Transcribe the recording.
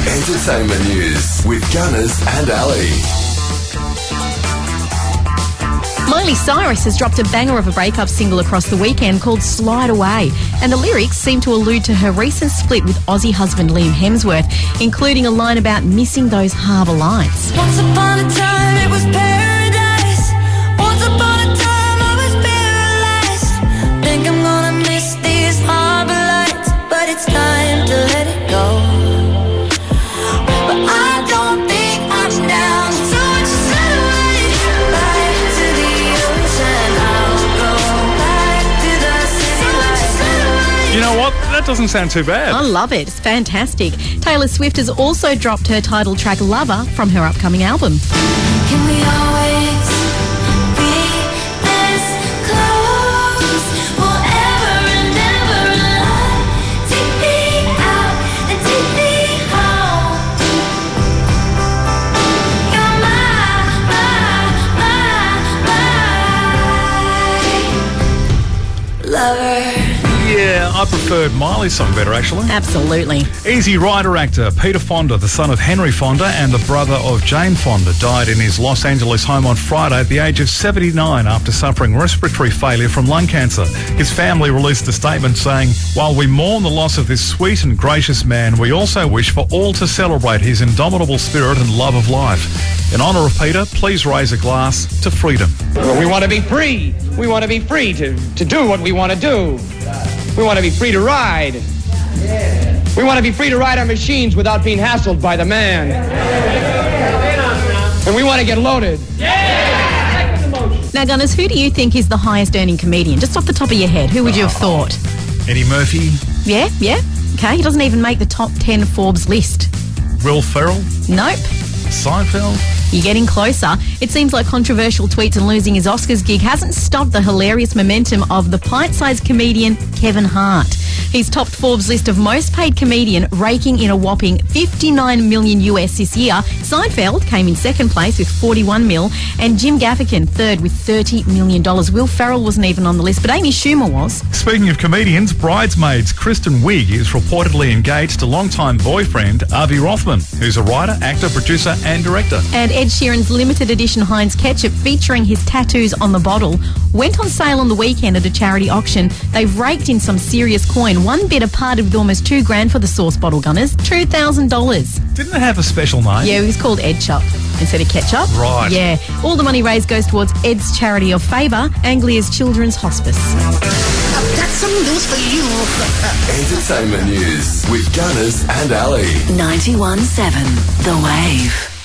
Entertainment news with Gunners and Ali. Miley Cyrus has dropped a banger of a breakup single across the weekend called Slide Away, and the lyrics seem to allude to her recent split with Aussie husband Liam Hemsworth, including a line about missing those harbour lights. Once upon a time it was paradise. Once upon a time I was paralyzed. Think I'm gonna miss these harbour lights, but it's time to let it go. But I don't think I'm down, so I just slide away back to the ocean. I'll go back to the city lights. You know what? That doesn't sound too bad. I love it. It's fantastic. Taylor Swift has also dropped her title track Lover from her upcoming album. Can we always be this close? Forever and ever alive. Take me out and take me home. You're my lover. Yeah, I preferred Miley's song better, actually. Absolutely. Easy Rider actor Peter Fonda, the son of Henry Fonda and the brother of Jane Fonda, died in his Los Angeles home on Friday at the age of 79 after suffering respiratory failure from lung cancer. His family released a statement saying, "While we mourn the loss of this sweet and gracious man, we also wish for all to celebrate his indomitable spirit and love of life. In honour of Peter, please raise a glass to freedom." We want to be free. We want to be free to do what we want to do. We want to be free to ride. We want to be free to ride our machines without being hassled by the man. And we want to get loaded. Now, Gunners, who do you think is the highest earning comedian? Just off the top of your head, who would you have thought? Eddie Murphy, Yeah. Okay, he doesn't even make the top 10 Forbes list. Will Ferrell, Nope. Seinfeld. You're getting closer. It seems like controversial tweets and losing his Oscars gig hasn't stopped the hilarious momentum of the pint-sized comedian Kevin Hart. He's topped Forbes' list of most paid comedian, raking in a whopping $59 million US this year. Seinfeld came in second place with $41 million, and Jim Gaffigan third with $30 million. Will Ferrell wasn't even on the list, but Amy Schumer was. Speaking of comedians, Bridesmaids Kristen Wiig is reportedly engaged to longtime boyfriend Avi Rothman, who's a writer, actor, producer and director. And Ed Sheeran's limited edition Heinz ketchup featuring his tattoos on the bottle went on sale on the weekend at a charity auction. They've raked in some serious coin. One bidder parted with almost $2,000 for the sauce bottle, Gunners. $2,000. Didn't it have a special name? Yeah, it was called Ed Chup instead of ketchup. Right. Yeah. All the money raised goes towards Ed's charity of favour, Anglia's Children's Hospice. I've got some news for you. Entertainment news with Gunners and Ali. 91.7 The Wave.